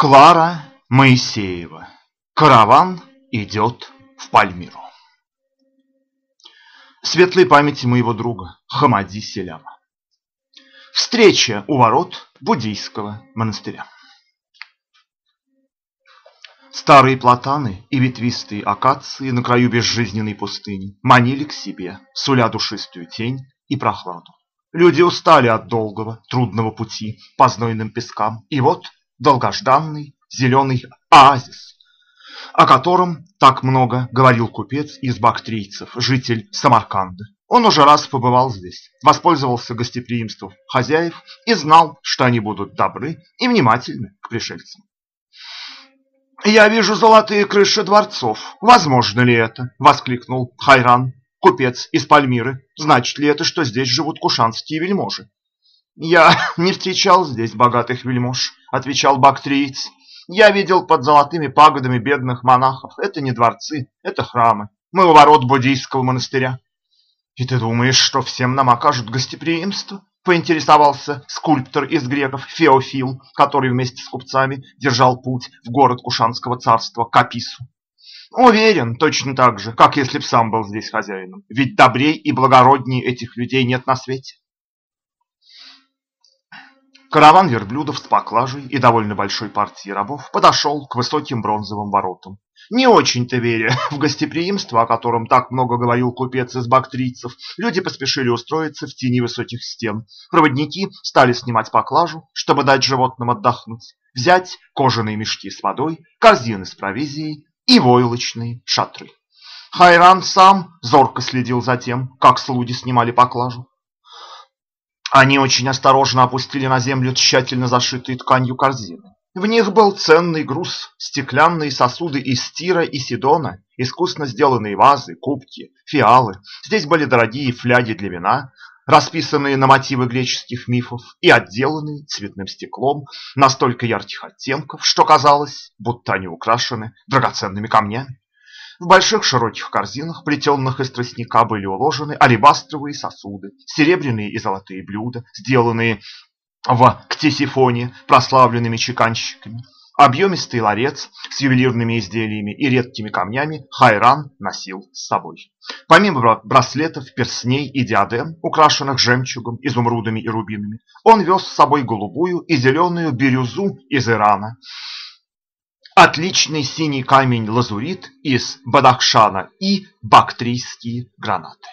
Клара Моисеева. Караван идет в Пальмиру. Светлой памяти моего друга Хамади Селяма. Встреча у ворот буддийского монастыря. Старые платаны и ветвистые акации на краю безжизненной пустыни манили к себе, суля душистую тень и прохладу. Люди устали от долгого, трудного пути по знойным пескам, и вот долгожданный зеленый оазис, о котором так много говорил купец из бактрийцев, житель Самарканда. Он уже раз побывал здесь, воспользовался гостеприимством хозяев и знал, что они будут добры и внимательны к пришельцам. «Я вижу золотые крыши дворцов. Возможно ли это?» — воскликнул Хайран, купец из Пальмиры. «Значит ли это, что здесь живут кушанские вельможи?» «Я не встречал здесь богатых вельмож», — отвечал бактриец. «Я видел под золотыми пагодами бедных монахов. Это не дворцы, это храмы. Мы у ворот буддийского монастыря». «И ты думаешь, что всем нам окажут гостеприимство?» — поинтересовался скульптор из греков Феофил, который вместе с купцами держал путь в город Кушанского царства Капису. «Уверен, точно так же, как если б сам был здесь хозяином. Ведь добрей и благородней этих людей нет на свете». Караван верблюдов с поклажей и довольно большой партией рабов подошел к высоким бронзовым воротам. Не очень-то веря в гостеприимство, о котором так много говорил купец из бактрийцев, люди поспешили устроиться в тени высоких стен. Проводники стали снимать поклажу, чтобы дать животным отдохнуть, взять кожаные мешки с водой, корзины с провизией и войлочные шатры. Хайран сам зорко следил за тем, как слуги снимали поклажу. Они очень осторожно опустили на землю тщательно зашитые тканью корзины. В них был ценный груз, стеклянные сосуды из тира и сидона, искусно сделанные вазы, кубки, фиалы. Здесь были дорогие фляги для вина, расписанные на мотивы греческих мифов и отделанные цветным стеклом настолько ярких оттенков, что казалось, будто они украшены драгоценными камнями. В больших широких корзинах, плетенных из тростника, были уложены алебастровые сосуды, серебряные и золотые блюда, сделанные в Ктесифоне прославленными чеканщиками. Объемистый ларец с ювелирными изделиями и редкими камнями Хайран носил с собой. Помимо браслетов, перстней и диадем, украшенных жемчугом, изумрудами и рубинами, он вез с собой голубую и зеленую бирюзу из Ирана, отличный синий камень-лазурит из Бадахшана и бактрийские гранаты.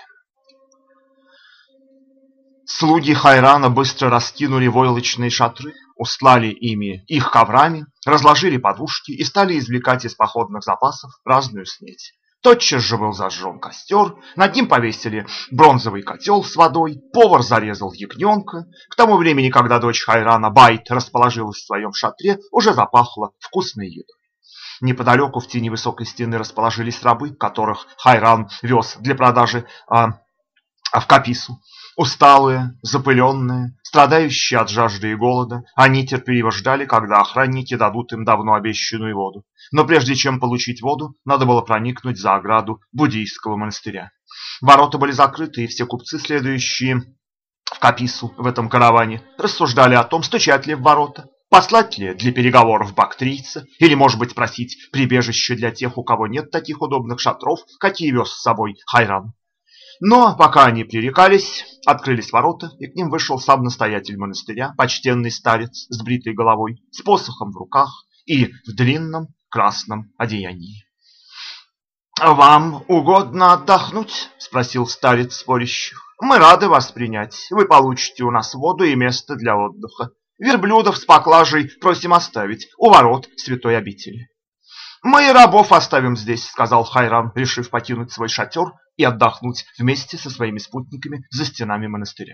Слуги Хайрана быстро раскинули войлочные шатры, устлали ими их коврами, разложили подушки и стали извлекать из походных запасов разную снеть. Тотчас же был зажжен костер, над ним повесили бронзовый котел с водой, повар зарезал ягненка. К тому времени, когда дочь Хайрана Байт расположилась в своем шатре, уже запахло вкусной едой. Неподалеку в тени высокой стены расположились рабы, которых Хайран вез для продажи в Капису. Усталые, запыленные, страдающие от жажды и голода, они терпеливо ждали, когда охранники дадут им давно обещанную воду. Но прежде чем получить воду, надо было проникнуть за ограду буддийского монастыря. Ворота были закрыты, и все купцы, следующие в Капису в этом караване, рассуждали о том, стучать ли в ворота, послать ли для переговоров бактрийца, или, может быть, просить прибежище для тех, у кого нет таких удобных шатров, какие вез с собой Хайран. Но пока они пререкались, открылись ворота, и к ним вышел сам настоятель монастыря, почтенный старец с бритой головой, с посохом в руках и в длинном красном одеянии. «Вам угодно отдохнуть?» — спросил старец спорящих. «Мы рады вас принять. Вы получите у нас воду и место для отдыха. Верблюдов с поклажей просим оставить у ворот святой обители». «Мы и рабов оставим здесь», — сказал Хайран, решив покинуть свой шатер и отдохнуть вместе со своими спутниками за стенами монастыря.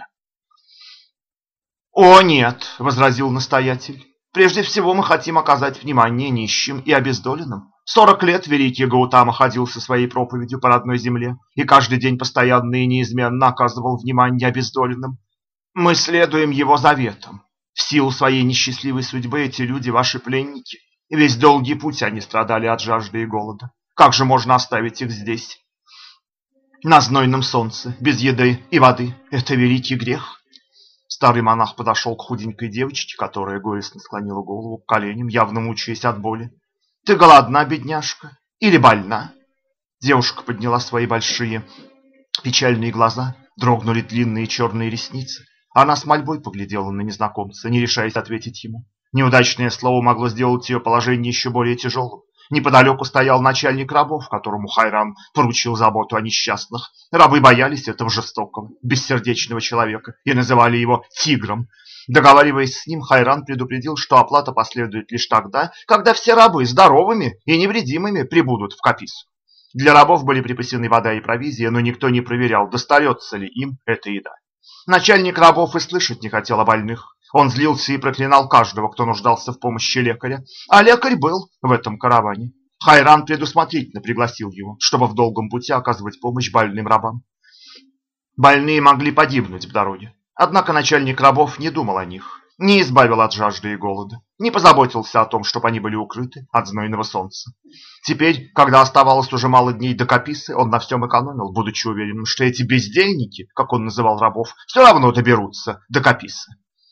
«О, нет», — возразил настоятель, — «прежде всего мы хотим оказать внимание нищим и обездоленным. 40 лет великий Гаутама ходил со своей проповедью по родной земле и каждый день постоянно и неизменно оказывал внимание обездоленным. Мы следуем его заветам. В силу своей несчастливой судьбы эти люди ваши пленники. Весь долгий путь они страдали от жажды и голода. Как же можно оставить их здесь, на знойном солнце, без еды и воды? Это великий грех». Старый монах подошел к худенькой девочке, которая горестно склонила голову к коленям, явно мучаясь от боли. «Ты голодна, бедняжка, или больна?» Девушка подняла свои большие печальные глаза, дрогнули длинные черные ресницы. Она с мольбой поглядела на незнакомца, не решаясь ответить ему. Неудачное слово могло сделать ее положение еще более тяжелым. Неподалеку стоял начальник рабов, которому Хайрам поручил заботу о несчастных. Рабы боялись этого жестокого, бессердечного человека и называли его «тигром». Договариваясь с ним, Хайран предупредил, что оплата последует лишь тогда, когда все рабы здоровыми и невредимыми прибудут в Капису. Для рабов были припасены вода и провизия, но никто не проверял, достается ли им эта еда. Начальник рабов и слышать не хотел о больных. Он злился и проклинал каждого, кто нуждался в помощи лекаря, а лекарь был в этом караване. Хайран предусмотрительно пригласил его, чтобы в долгом пути оказывать помощь больным рабам. Больные могли погибнуть в дороге, однако начальник рабов не думал о них, не избавил от жажды и голода, не позаботился о том, чтобы они были укрыты от знойного солнца. Теперь, когда оставалось уже мало дней до Каписы, он на всем экономил, будучи уверенным, что эти бездельники, как он называл рабов, все равно доберутся до Каписы.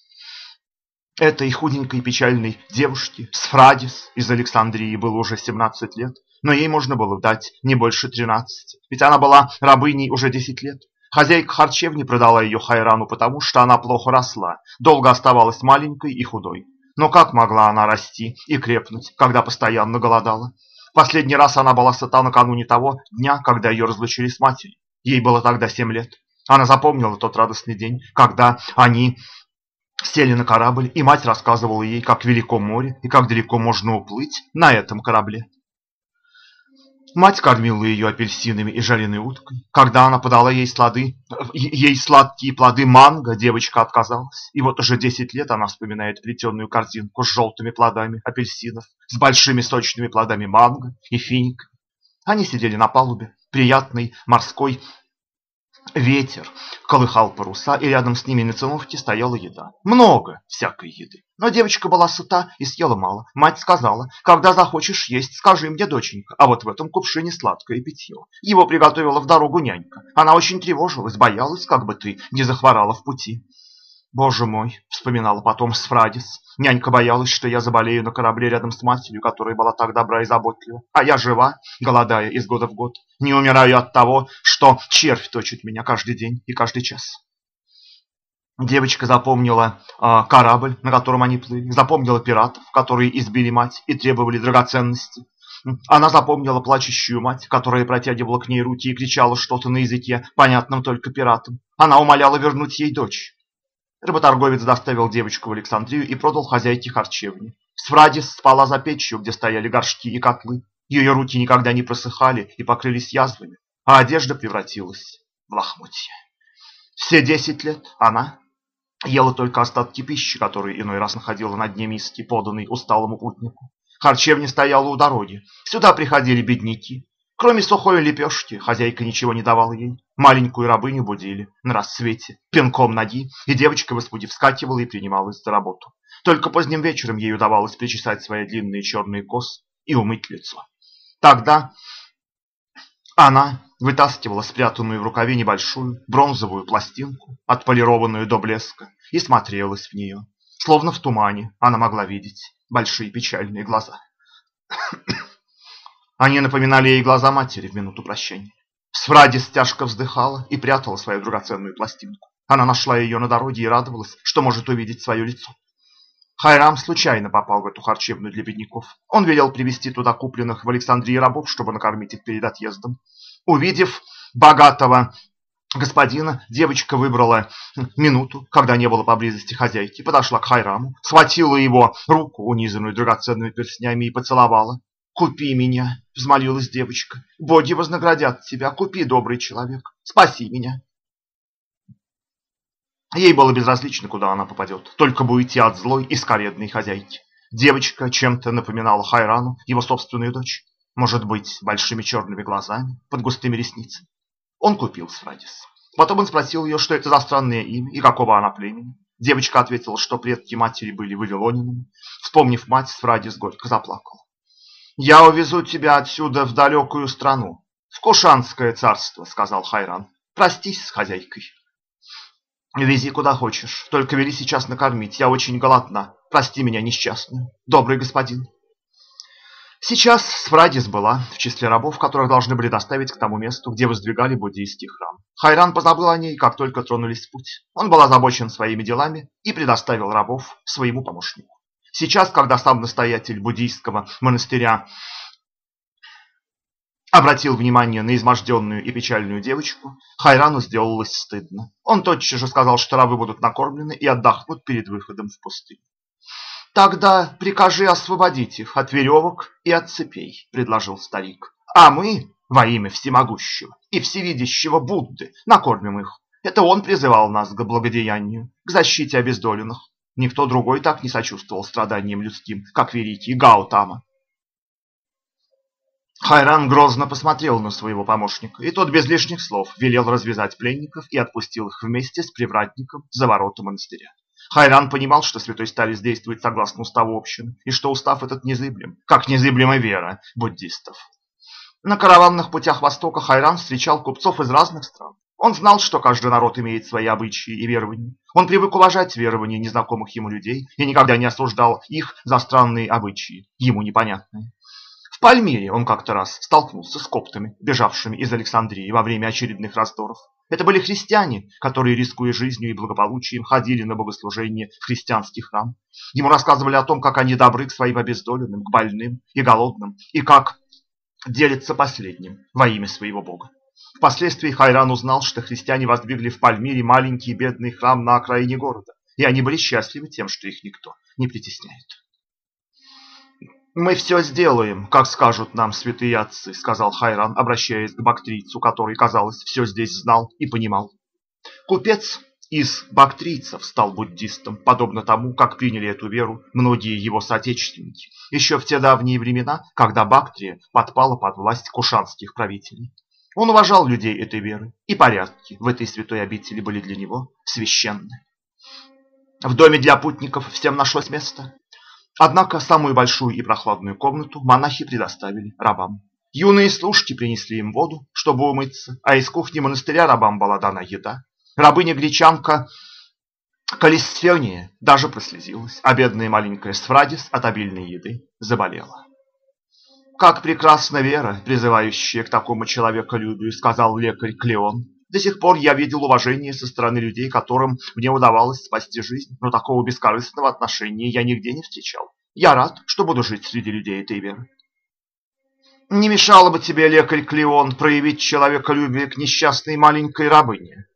Этой худенькой печальной девушке, Сфрадис, из Александрии, было уже 17 лет, но ей можно было дать не больше 13, ведь она была рабыней уже 10 лет. Хозяйка харчевни продала ее Хайрану потому, что она плохо росла, долго оставалась маленькой и худой. Но как могла она расти и крепнуть, когда постоянно голодала? Последний раз она была сыта накануне того дня, когда ее разлучили с матерью. Ей было тогда 7 лет. Она запомнила тот радостный день, когда они сели на корабль, и мать рассказывала ей, как велико море и как далеко можно уплыть на этом корабле. Мать кормила ее апельсинами и жареной уткой. Когда она подала ей сладкие плоды манго, девочка отказалась. И вот уже 10 лет она вспоминает плетеную корзинку с желтыми плодами апельсинов, с большими сочными плодами манго и финиками. Они сидели на палубе, приятный морской ветер колыхал паруса, и рядом с ними на циновке стояла еда. Много всякой еды. Но девочка была сыта и съела мало. Мать сказала: когда захочешь есть, скажи мне, доченька, а вот в этом кувшине сладкое питье. Его приготовила в дорогу нянька. Она очень тревожилась, боялась, как бы ты не захворала в пути. «Боже мой!» — вспоминала потом Сфрадис. «Нянька боялась, что я заболею на корабле рядом с матерью, которая была так добра и заботлива. А я жива, голодая из года в год. Не умираю от того, что червь точит меня каждый день и каждый час». Девочка запомнила корабль, на котором они плыли, запомнила пиратов, которые избили мать и требовали драгоценности. Она запомнила плачущую мать, которая протягивала к ней руки и кричала что-то на языке, понятном только пиратам. Она умоляла вернуть ей дочь. Работорговец доставил девочку в Александрию и продал хозяйке харчевни. Сфрадис спала за печью, где стояли горшки и котлы. Ее руки никогда не просыхали и покрылись язвами, а одежда превратилась в лохмотья. Все 10 лет она ела только остатки пищи, которые иной раз находила на дне миски, поданной усталому путнику. Харчевня стояла у дороги. Сюда приходили бедняки. Кроме сухой лепешки, хозяйка ничего не давала ей. Маленькую рабыню будили на рассвете, пинком ноги, и девочка в испуге вскакивала и принималась за работу. Только поздним вечером ей удавалось причесать свои длинные черные косы и умыть лицо. Тогда она вытаскивала спрятанную в рукаве небольшую бронзовую пластинку, отполированную до блеска, и смотрелась в нее. Словно в тумане она могла видеть большие печальные глаза. Они напоминали ей глаза матери в минуту прощания. Сфрадис тяжко вздыхала и прятала свою драгоценную пластинку. Она нашла ее на дороге и радовалась, что может увидеть свое лицо. Хайрам случайно попал в эту харчевню для бедняков. Он велел привезти туда купленных в Александрии рабов, чтобы накормить их перед отъездом. Увидев богатого господина, девочка выбрала минуту, когда не было поблизости хозяйки, подошла к Хайраму, схватила его руку, унизанную драгоценными перстнями, и поцеловала. «Купи меня!» — взмолилась девочка. «Боги вознаградят тебя! Купи, добрый человек! Спаси меня!» Ей было безразлично, куда она попадет, только бы уйти от злой и скаредной хозяйки. Девочка чем-то напоминала Хайрану его собственную дочь. Может быть, большими черными глазами, под густыми ресницами. Он купил Сфрадис. Потом он спросил ее, что это за странное имя и какого она племени. Девочка ответила, что предки матери были вавилонянами. Вспомнив мать, Сфрадис горько заплакал. «Я увезу тебя отсюда в далекую страну, в Кушанское царство», — сказал Хайран. «Простись с хозяйкой». Вези куда хочешь, только вели сейчас накормить. Я очень голодна. Прости меня, несчастную, добрый господин. Сейчас Сфрадис была в числе рабов, которых должны были доставить к тому месту, где воздвигали буддийский храм. Хайран позабыл о ней, как только тронулись в путь. Он был озабочен своими делами и предоставил рабов своему помощнику. Сейчас, когда сам настоятель буддийского монастыря обратил внимание на изможденную и печальную девочку, Хайрану сделалось стыдно. Он тотчас же сказал, что рабы будут накормлены и отдохнут перед выходом в пустыню. «Тогда прикажи освободить их от веревок и от цепей», — предложил старик. «А мы, во имя всемогущего и всевидящего Будды, накормим их. Это он призывал нас к благодеянию, к защите обездоленных. Никто другой так не сочувствовал страданиям людским, как великий Гаутама». Хайран грозно посмотрел на своего помощника, и тот без лишних слов велел развязать пленников и отпустил их вместе с привратником за ворота монастыря. Хайран понимал, что святой старец действует согласно уставу общины, и что устав этот незыблем, как незыблема вера буддистов. На караванных путях Востока Хайран встречал купцов из разных стран. Он знал, что каждый народ имеет свои обычаи и верования. Он привык уважать верования незнакомых ему людей и никогда не осуждал их за странные обычаи, ему непонятные. В Пальмире он как-то раз столкнулся с коптами, бежавшими из Александрии во время очередных раздоров. Это были христиане, которые, рискуя жизнью и благополучием, ходили на богослужение в христианский храм. Ему рассказывали о том, как они добры к своим обездоленным, к больным и голодным, и как делятся последним во имя своего бога. Впоследствии Хайран узнал, что христиане воздвигли в Пальмире маленький бедный храм на окраине города, и они были счастливы тем, что их никто не притесняет. «Мы все сделаем, как скажут нам святые отцы», — сказал Хайран, обращаясь к бактрийцу, который, казалось, все здесь знал и понимал. Купец из бактрийцев стал буддистом, подобно тому, как приняли эту веру многие его соотечественники, еще в те давние времена, когда Бактрия подпала под власть кушанских правителей. Он уважал людей этой веры, и порядки в этой святой обители были для него священны. В доме для путников всем нашлось место. Однако самую большую и прохладную комнату монахи предоставили рабам. Юные служки принесли им воду, чтобы умыться, а из кухни монастыря рабам была дана еда. Рабыня-гречанка Калисфения даже прослезилась, а бедная маленькая Сфрадис от обильной еды заболела. «Как прекрасна вера, призывающая к такому человеколюбию», — сказал лекарь Клеон. «До сих пор я видел уважение со стороны людей, которым мне удавалось спасти жизнь, но такого бескорыстного отношения я нигде не встречал. Я рад, что буду жить среди людей этой веры». «Не мешало бы тебе, лекарь Клеон, проявить человеколюбие к несчастной маленькой рабыне?»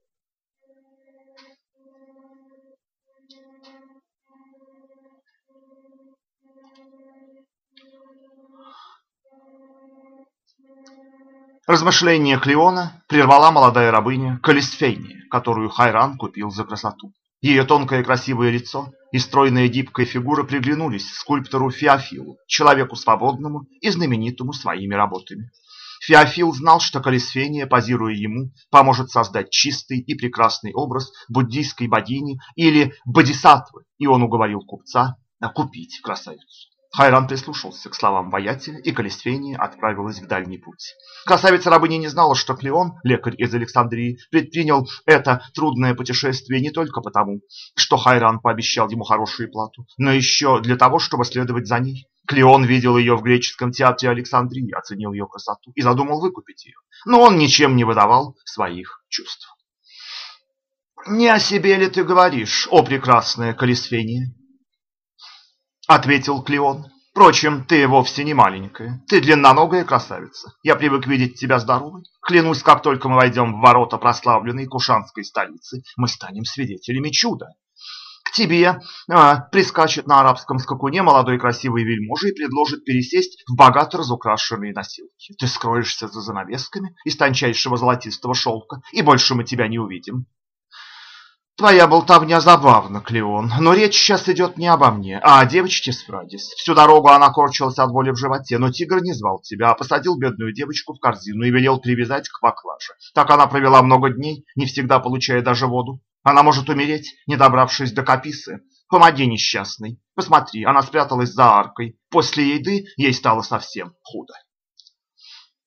Размышление Клеона прервала молодая рабыня Калисфения, которую Хайран купил за красоту. Ее тонкое красивое лицо и стройная гибкая фигура приглянулись скульптору Феофилу, человеку свободному и знаменитому своими работами. Феофил знал, что Калисфения, позируя ему, поможет создать чистый и прекрасный образ буддийской богини или бодисаттвы, и он уговорил купца купить красавицу. Хайран прислушался к словам воятеля, и Калисфения отправилась в дальний путь. Красавица-рабыня не знала, что Клеон, лекарь из Александрии, предпринял это трудное путешествие не только потому, что Хайран пообещал ему хорошую плату, но еще для того, чтобы следовать за ней. Клеон видел ее в греческом театре Александрии, оценил ее красоту и задумал выкупить ее, но он ничем не выдавал своих чувств. «Не о себе ли ты говоришь, о прекрасная Калисфения?» — ответил Клеон. «Впрочем, ты вовсе не маленькая. Ты длинноногая красавица. Я привык видеть тебя здоровой. Клянусь, как только мы войдем в ворота прославленной кушанской столицы, мы станем свидетелями чуда. К тебе прискачет на арабском скакуне молодой красивый вельможа и предложит пересесть в богато разукрашенные носилки. Ты скроешься за занавесками из тончайшего золотистого шелка, и больше мы тебя не увидим. Твоя болтовня забавна, Клеон, но речь сейчас идет не обо мне, а о девочке Сфрадис. Всю дорогу она корчилась от боли в животе, но тигр не звал тебя, а посадил бедную девочку в корзину и велел привязать к поклаже. Так она провела много дней, не всегда получая даже воду. Она может умереть, не добравшись до Каписы. Помоги несчастной. Посмотри, она спряталась за аркой. После еды ей стало совсем худо.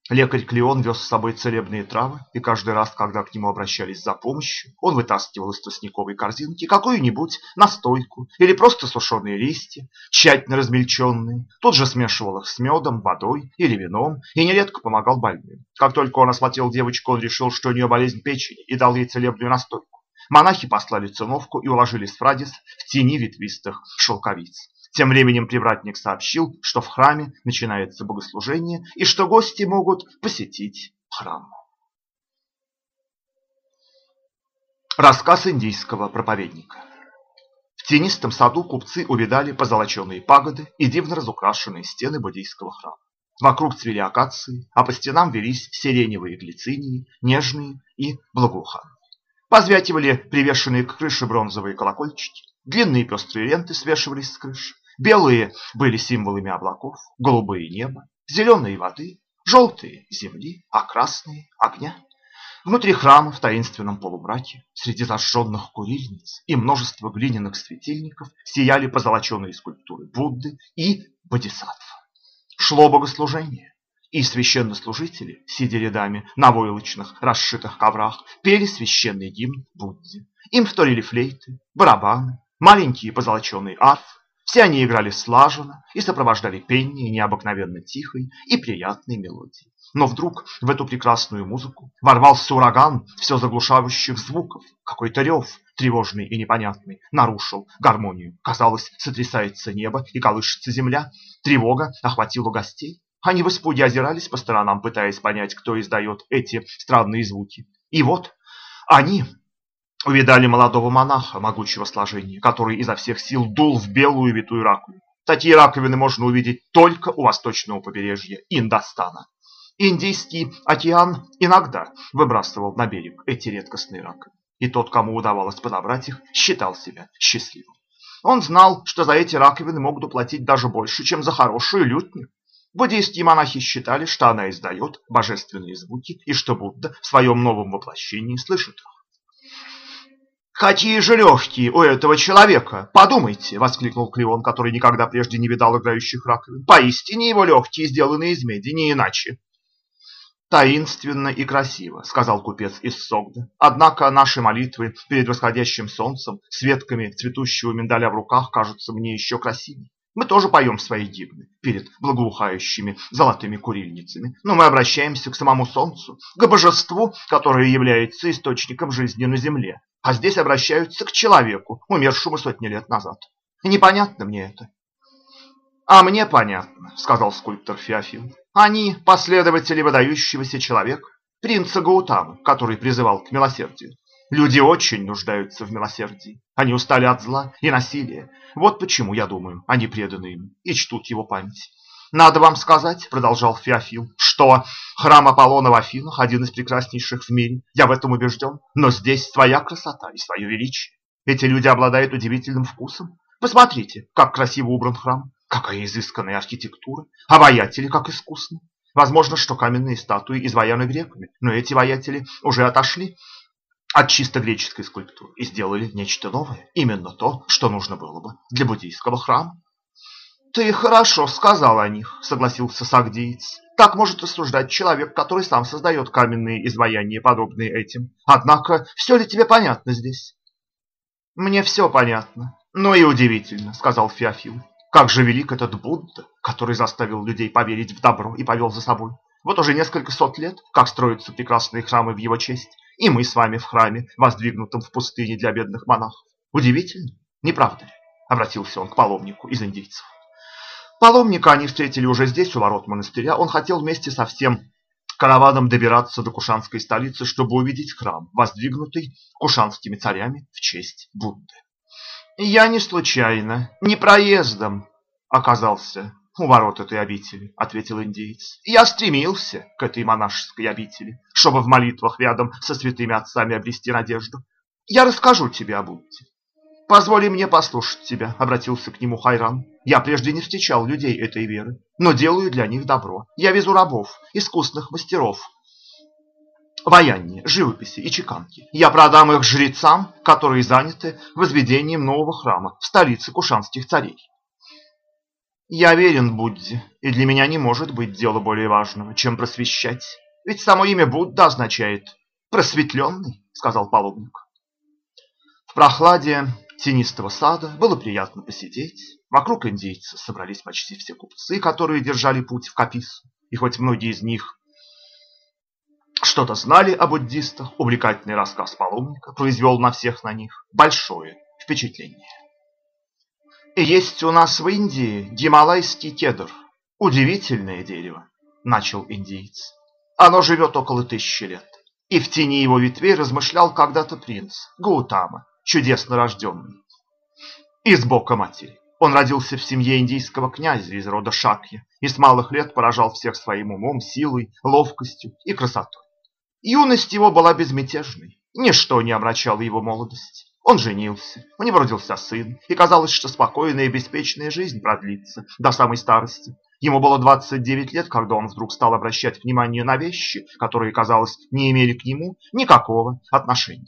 Лекарь Клеон вез с собой целебные травы, и каждый раз, когда к нему обращались за помощью, он вытаскивал из тростниковой корзинки какую-нибудь настойку или просто сушеные листья, тщательно размельченные, тут же смешивал их с медом, водой или вином и нередко помогал больным. Как только он осмотрел девочку, он решил, что у нее болезнь печени, и дал ей целебную настойку. Монахи послали циновку и уложили Сфрадис в тени ветвистых шелковиц. Тем временем привратник сообщил, что в храме начинается богослужение и что гости могут посетить храм. Рассказ индийского проповедника. В тенистом саду купцы увидали позолоченные пагоды и дивно разукрашенные стены буддийского храма. Вокруг цвели акации, а по стенам велись сиреневые глицинии, нежные и благоуханные. Позвякивали привешенные к крыше бронзовые колокольчики, длинные пестрые ленты свешивались с крыш. Белые были символами облаков, голубые небо, зеленые воды, желтые земли, а красные огня. Внутри храма в таинственном полумраке, среди зажженных курильниц и множества глиняных светильников сияли позолоченные скульптуры Будды и Бодхисаттв. Шло богослужение, и священнослужители, сидя рядами на войлочных расшитых коврах, пели священный гимн Будде. Им вторили флейты, барабаны, маленькие позолоченные арфы. Все они играли слаженно и сопровождали пение необыкновенно тихой и приятной мелодией. Но вдруг в эту прекрасную музыку ворвался ураган все заглушающих звуков. Какой-то рев, тревожный и непонятный, нарушил гармонию. Казалось, сотрясается небо и колышется земля. Тревога охватила гостей. Они в испуге озирались по сторонам, пытаясь понять, кто издает эти странные звуки. И вот они увидали молодого монаха могучего сложения, который изо всех сил дул в белую витую раковину. Такие раковины можно увидеть только у восточного побережья Индостана. Индийский океан иногда выбрасывал на берег эти редкостные раковины, и тот, кому удавалось подобрать их, считал себя счастливым. Он знал, что за эти раковины могут уплатить даже больше, чем за хорошую лютню. Буддийские монахи считали, что она издает божественные звуки, и что Будда в своем новом воплощении слышит их. «Какие же легкие у этого человека! Подумайте!» — воскликнул Клеон, который никогда прежде не видал играющих раковин. «Поистине его легкие сделаны из меди, не иначе!» «Таинственно и красиво», — сказал купец из Согда. «Однако наши молитвы перед восходящим солнцем с ветками цветущего миндаля в руках кажутся мне еще красивее. Мы тоже поем свои гимны перед благоухающими золотыми курильницами, но мы обращаемся к самому солнцу, к божеству, которое является источником жизни на земле, а здесь обращаются к человеку, умершему сотни лет назад. И непонятно мне это». «А мне понятно», — сказал скульптор Феофил. «Они последователи выдающегося человека, принца Гаутамы, который призывал к милосердию. Люди очень нуждаются в милосердии. Они устали от зла и насилия. Вот почему, я думаю, они преданы ему и чтут его память. Надо вам сказать, — продолжал Феофил, — что храм Аполлона в Афинах один из прекраснейших в мире. Я в этом убежден. Но здесь своя красота и свое величие. Эти люди обладают удивительным вкусом. Посмотрите, как красиво убран храм, какая изысканная архитектура, а воятели как искусно. Возможно, что каменные статуи изваяны греками, но эти воятели уже отошли от чисто греческой скульптуры и сделали нечто новое, именно то, что нужно было бы для буддийского храма. «Ты хорошо сказал о них», — согласился сагдиец. «Так может рассуждать человек, который сам создает каменные изваяния, подобные этим. Однако, все ли тебе понятно здесь?» «Мне все понятно, но и удивительно», — сказал Феофил. «Как же велик этот Будда, который заставил людей поверить в добро и повел за собой. Вот уже несколько сот лет, как строятся прекрасные храмы в его честь, и мы с вами в храме, воздвигнутом в пустыне для бедных монахов. Удивительно, не правда ли?» — обратился он к паломнику из индейцев. Паломника они встретили уже здесь, у ворот монастыря. Он хотел вместе со всем караваном добираться до кушанской столицы, чтобы увидеть храм, воздвигнутый кушанскими царями в честь Будды. «Я не случайно, не проездом оказался у ворот этой обители», — ответил индеец. «Я стремился к этой монашеской обители, чтобы в молитвах рядом со святыми отцами обрести надежду. Я расскажу тебе о Будде». «Позволь мне послушать тебя», — обратился к нему Хайран. «Я прежде не встречал людей этой веры, но делаю для них добро. Я везу рабов, искусных мастеров, ваяния, живописи и чеканки. Я продам их жрецам, которые заняты возведением нового храма в столице кушанских царей». Я верен Будде, и для меня не может быть дела более важного, чем просвещать. Ведь само имя Будда означает «просветленный», сказал паломник. В прохладе тенистого сада было приятно посидеть. Вокруг индейца собрались почти все купцы, которые держали путь в Капису. И хоть многие из них что-то знали о буддистах, увлекательный рассказ паломника произвел на всех на них большое впечатление. И есть у нас в Индии гималайский кедр. Удивительное дерево, начал индиец. Оно живет около 1000 лет. И в тени его ветвей размышлял когда-то принц Гаутама, чудесно рожденный. Из бока матери. Он родился в семье индийского князя из рода Шакья и с малых лет поражал всех своим умом, силой, ловкостью и красотой. Юность его была безмятежной, ничто не омрачало его молодость. Он женился, у него родился сын, и казалось, что спокойная и беспечная жизнь продлится до самой старости. Ему было 29 лет, когда он вдруг стал обращать внимание на вещи, которые, казалось, не имели к нему никакого отношения.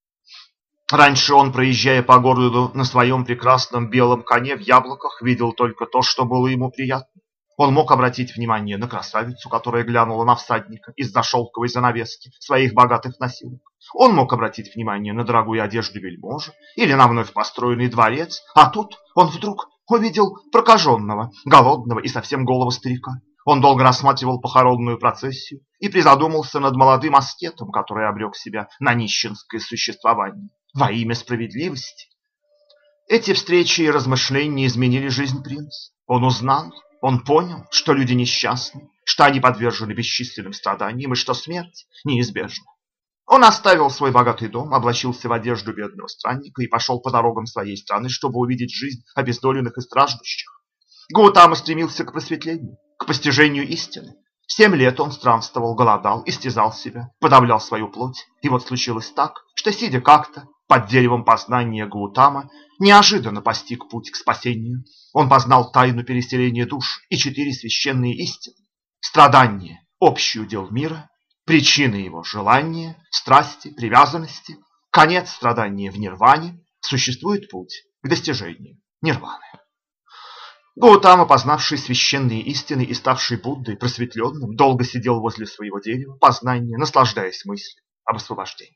Раньше он, проезжая по городу на своем прекрасном белом коне в яблоках, видел только то, что было ему приятно. Он мог обратить внимание на красавицу, которая глянула на всадника из-за шелковой занавески своих богатых носилок. Он мог обратить внимание на дорогую одежду вельможи или на вновь построенный дворец, а тут он вдруг увидел прокаженного, голодного и совсем голого старика. Он долго рассматривал похоронную процессию и призадумался над молодым аскетом, который обрек себя на нищенское существование во имя справедливости. Эти встречи и размышления изменили жизнь принца. Он узнал, он понял, что люди несчастны, что они подвержены бесчисленным страданиям и что смерть неизбежна. Он оставил свой богатый дом, облачился в одежду бедного странника и пошел по дорогам своей страны, чтобы увидеть жизнь обездоленных и страждущих. Гаутама стремился к просветлению, к постижению истины. 7 лет он странствовал, голодал, истязал себя, подавлял свою плоть. И вот случилось так, что, сидя как-то под деревом познания Гаутама, неожиданно постиг путь к спасению. Он познал тайну переселения душ и 4 священные истины. Страдание – общий удел мира, причины его – желания, страсти, привязанности, конец страдания в нирване, существует путь к достижению нирваны. Гаутама, познавший священные истины и ставший Буддой, просветленным, долго сидел возле своего дерева познания, наслаждаясь мыслью об освобождении.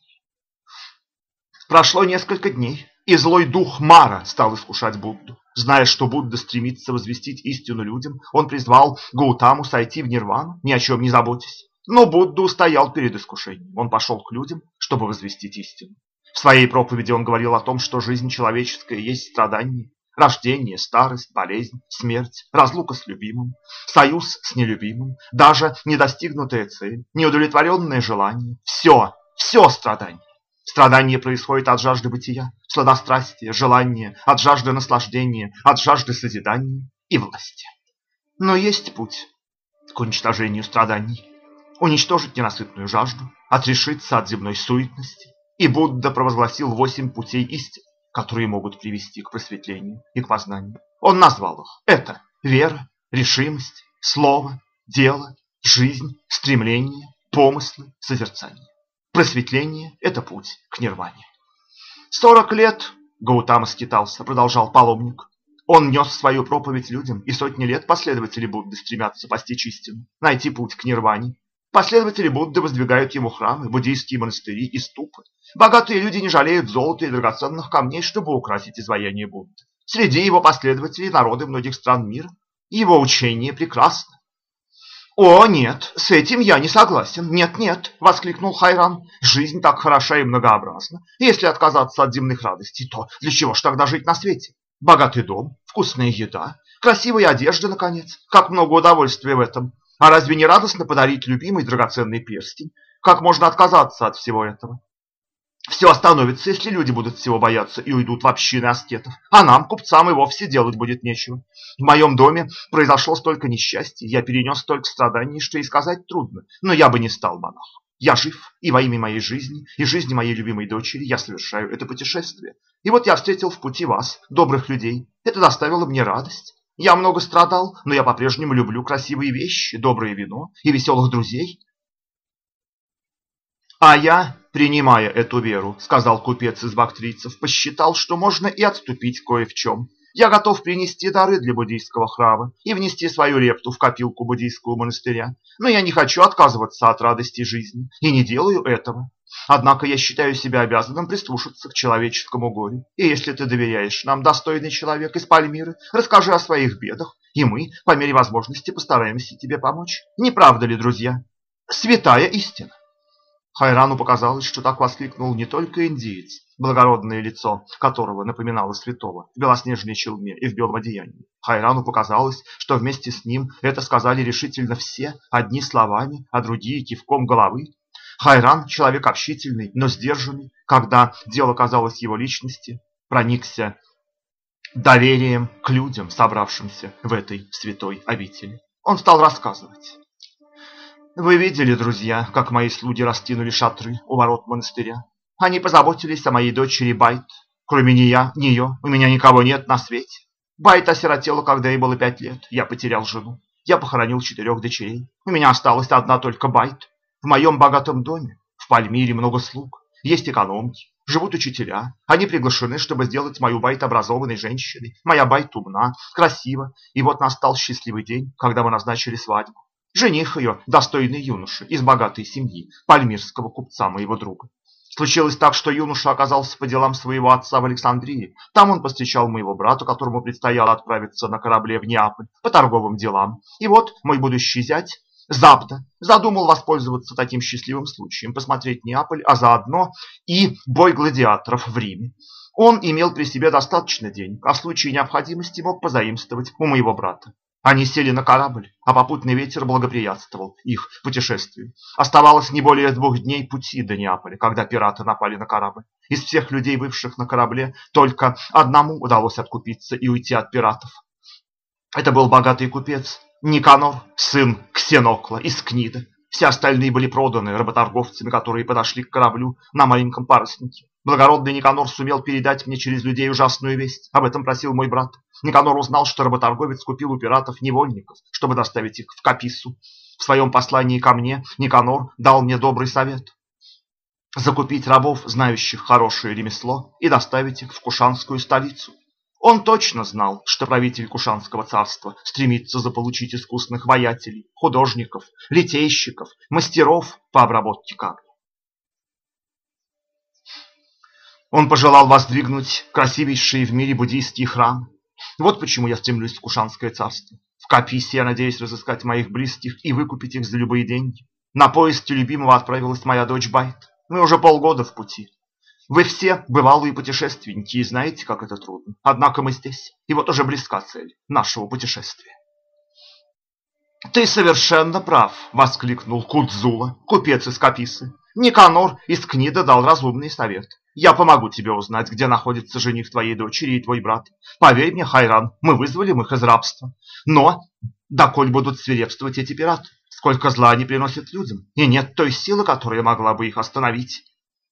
Прошло несколько дней, и злой дух Мара стал искушать Будду. Зная, что Будда стремится возвестить истину людям, он призвал Гаутаму сойти в нирвану, ни о чем не заботясь. Но Будда устоял перед искушением. Он пошел к людям, чтобы возвестить истину. В своей проповеди он говорил о том, что жизнь человеческая есть страдание, рождение, старость, болезнь, смерть, разлука с любимым, союз с нелюбимым, даже недостигнутая цель, неудовлетворенное желание. Все страдание. Страдание происходит от жажды бытия, сладострастия, желания, от жажды наслаждения, от жажды созидания и власти. Но есть путь к уничтожению страданий. Уничтожить ненасытную жажду, отрешиться от земной суетности. И Будда провозгласил 8 путей истины, которые могут привести к просветлению и к познанию. Он назвал их. Это вера, решимость, слово, дело, жизнь, стремление, помыслы, созерцание. Просветление – это путь к нирване. 40 лет Гаутама скитался, продолжал паломник. Он нес свою проповедь людям, и сотни лет последователи Будды стремятся постичь истину, найти путь к нирване. Последователи Будды воздвигают ему храмы, буддийские монастыри и ступы. Богатые люди не жалеют золота и драгоценных камней, чтобы украсить изваяние Будды. Среди его последователей народы многих стран мира. Его учение прекрасно. «О, нет, с этим я не согласен. Нет», — воскликнул Хайран. «Жизнь так хороша и многообразна. Если отказаться от земных радостей, то для чего ж тогда жить на свете? Богатый дом, вкусная еда, красивая одежда, наконец. Как много удовольствия в этом. А разве не радостно подарить любимый драгоценный перстень? Как можно отказаться от всего этого? Все остановится, если люди будут всего бояться и уйдут в общины аскетов. А нам, купцам, и вовсе делать будет нечего. В моем доме произошло столько несчастий, я перенес столько страданий, что и сказать трудно. Но я бы не стал монахом. Я жив, и во имя моей жизни, и жизни моей любимой дочери я совершаю это путешествие. И вот я встретил в пути вас, добрых людей. Это доставило мне радость. Я много страдал, но я по-прежнему люблю красивые вещи, доброе вино и веселых друзей. А я, принимая эту веру, сказал купец из бактрийцев, посчитал, что можно и отступить кое в чем. Я готов принести дары для буддийского храма и внести свою лепту в копилку буддийского монастыря, но я не хочу отказываться от радости жизни и не делаю этого. Однако я считаю себя обязанным прислушаться к человеческому горю. И если ты доверяешь нам, достойный человек из Пальмиры, расскажи о своих бедах, и мы, по мере возможности, постараемся тебе помочь. Не правда ли, друзья? Святая истина. Хайрану показалось, что так воскликнул не только индиец, благородное лицо которого напоминало святого в белоснежной челме и в белом одеянии. Хайрану показалось, что вместе с ним это сказали решительно все, одни словами, а другие кивком головы. Хайран, человек общительный, но сдержанный, когда дело казалось его личности, проникся доверием к людям, собравшимся в этой святой обители. Он стал рассказывать. Вы видели, друзья, как мои слуги растянули шатры у ворот монастыря? Они позаботились о моей дочери Байт. Кроме нее у меня никого нет на свете. Байт осиротела, когда ей было 5 лет. Я потерял жену. Я похоронил 4 дочерей. У меня осталась одна только Байт. В моем богатом доме, в Пальмире, много слуг. Есть экономки, живут учителя. Они приглашены, чтобы сделать мою Байт образованной женщиной. Моя Байт умна, красива. И вот настал счастливый день, когда мы назначили свадьбу. Жених ее, достойный юноша, из богатой семьи, пальмирского купца моего друга. Случилось так, что юноша оказался по делам своего отца в Александрии. Там он повстречал моего брата, которому предстояло отправиться на корабле в Неаполь по торговым делам. И вот мой будущий зять Запта задумал воспользоваться таким счастливым случаем, посмотреть Неаполь, а заодно и бой гладиаторов в Риме. Он имел при себе достаточно денег, а в случае необходимости мог позаимствовать у моего брата. Они сели на корабль, а попутный ветер благоприятствовал их путешествию. Оставалось не более 2 дней пути до Неаполя, когда пираты напали на корабль. Из всех людей, бывших на корабле, только одному удалось откупиться и уйти от пиратов. Это был богатый купец Никанор, сын Ксенокла из Книда. Все остальные были проданы работорговцами, которые подошли к кораблю на маленьком паруснике. Благородный Никанор сумел передать мне через людей ужасную весть. Об этом просил мой брат. Никанор узнал, что работорговец купил у пиратов невольников, чтобы доставить их в Каписсу. В своем послании ко мне Никанор дал мне добрый совет. Закупить рабов, знающих хорошее ремесло, и доставить их в Кушанскую столицу. Он точно знал, что правитель Кушанского царства стремится заполучить искусных воятелей, художников, литейщиков, мастеров по обработке камня. Он пожелал воздвигнуть красивейшие в мире буддийские храмы. Вот почему я стремлюсь в Кушанское царство. В Каписе я надеюсь разыскать моих близких и выкупить их за любые деньги. На поиски любимого отправилась моя дочь Байт. Мы уже полгода в пути. Вы все бывалые путешественники и знаете, как это трудно. Однако мы здесь, и вот уже близка цель нашего путешествия. «Ты совершенно прав!» — воскликнул Кудзула, купец из Каписы. «Никанор из Книда дал разумный совет. Я помогу тебе узнать, где находится жених твоей дочери и твой брат. Поверь мне, Хайран, мы вызволим их из рабства. Но доколь будут свирепствовать эти пираты, сколько зла они приносят людям, и нет той силы, которая могла бы их остановить».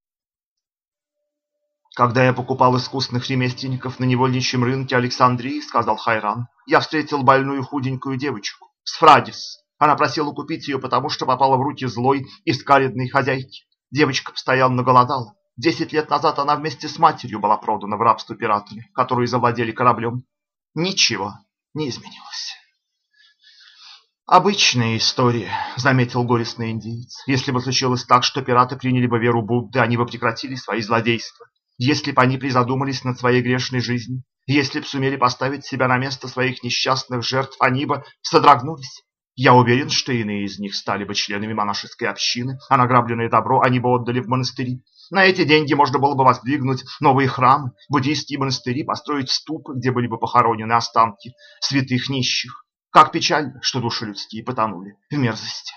«Когда я покупал искусных ремесленников на невольничьем рынке Александрии, — сказал Хайран, — я встретил больную худенькую девочку, Сфрадис. Она просила купить ее, потому что попала в руки злой и скаредной хозяйки. Девочка постоянно голодала. 10 лет назад она вместе с матерью была продана в рабство пиратами, которые завладели кораблем. Ничего не изменилось». «Обычная история», — заметил горестный индиец. «Если бы случилось так, что пираты приняли бы веру Будды, они бы прекратили свои злодейства. Если бы они призадумались над своей грешной жизнью, если бы сумели поставить себя на место своих несчастных жертв, они бы содрогнулись. Я уверен, что иные из них стали бы членами монашеской общины, а награбленное добро они бы отдали в монастыри. На эти деньги можно было бы воздвигнуть новые храмы, буддийские монастыри, построить ступы, где были бы похоронены останки святых нищих. Как печально, что души людские потонули в мерзости».